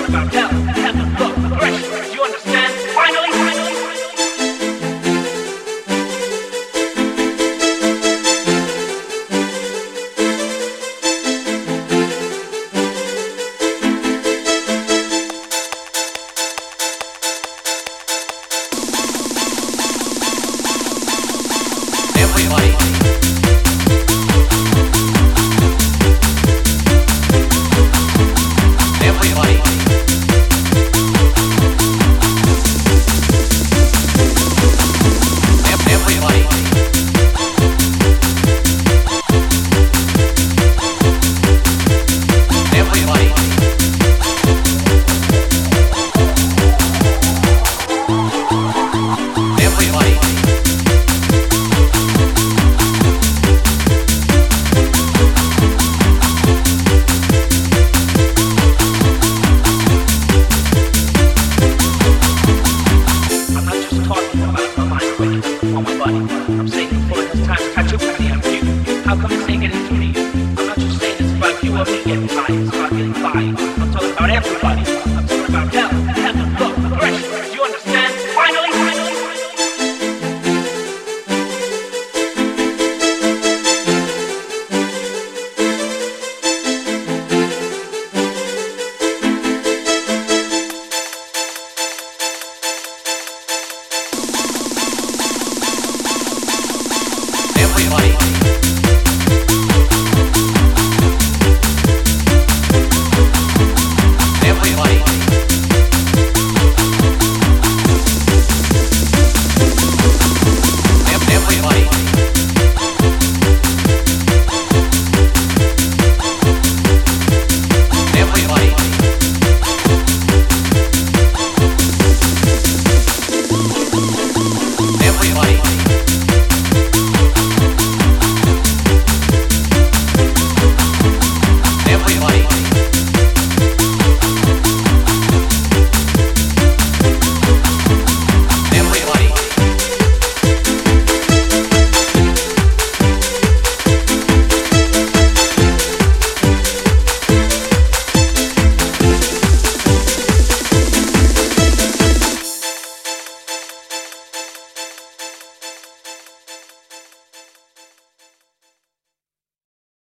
talking about hell, heaven, love, aggression. You understand? Finally. I'm saying before this time, I took money out of you. How come this ain't getting through to you? I'm not just saying it's about you or me getting by. It's about getting by. I'm talking about everybody. I'm talking about hell.